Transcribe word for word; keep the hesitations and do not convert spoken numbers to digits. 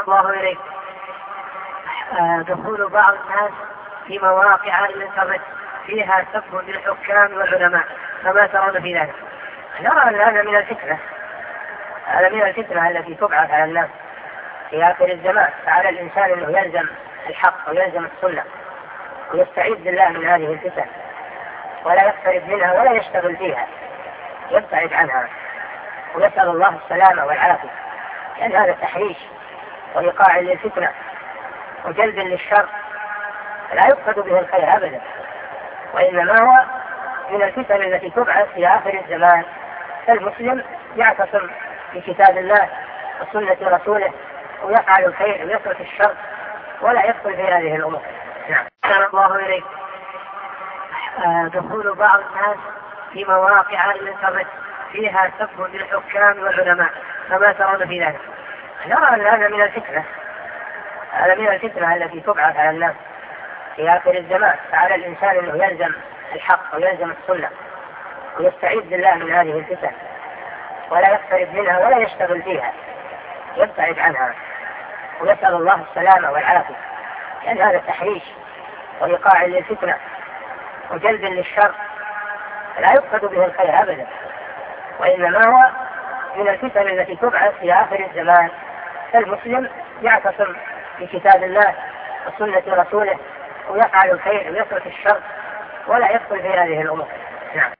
الله إليك. دخول بعض الناس في مواقع الانترنت فيها سب للحكام والعلماء، فما ترون في ذلك؟ نرى أن هذا من الفتنة، هذا من الفتنة التي تبعث على الناس في آخر الزمان. فعلى الإنسان أنه يلزم الحق ويلزم السنة ويستعيذ بالله من هذه الفتن، ولا يقترب منها ولا يشتغل فيها، يبتعد عنها ويسأل الله السلامة والعافية، لأن هذا تحريش وإيقاع للفتنة وجلب للشر، لا يقصد به الخير أبدا، وإنما هو من الفتن التي تبعث في آخر الزمان. فالمسلم يعتصم بكتاب الله وسنة رسوله ويفعل الخير ويترك الشر ولا يدخل في هذه الأمور. نعم. الله إليك. دخول بعض الناس في مواقع الانترنت فيها سب للحكام والعلماء، فما ترون في ذلك؟ نرى أن هذا من الفتنة، هذا من الفتنة التي تبعث على الناس في آخر الزمان. فعلى الإنسان أنه يلزم الحق ويلزم السنة ويستعيذ بالله من هذه الفتن، ولا يقترب منها ولا يشتغل فيها، يبتعد عنها ويسأل الله السلامة والعافية، لأن هذا تحريش وإيقاع للفتنة وجلب للشر، لا يقصد به الخير أبدا، وإنما هو من الفتن التي تبعث في آخر الزمان. فالمسلم يعتصم بكتاب الله وسنة رسوله ويفعل الخير ويترك الشر ولا يدخل في هذه الأمور.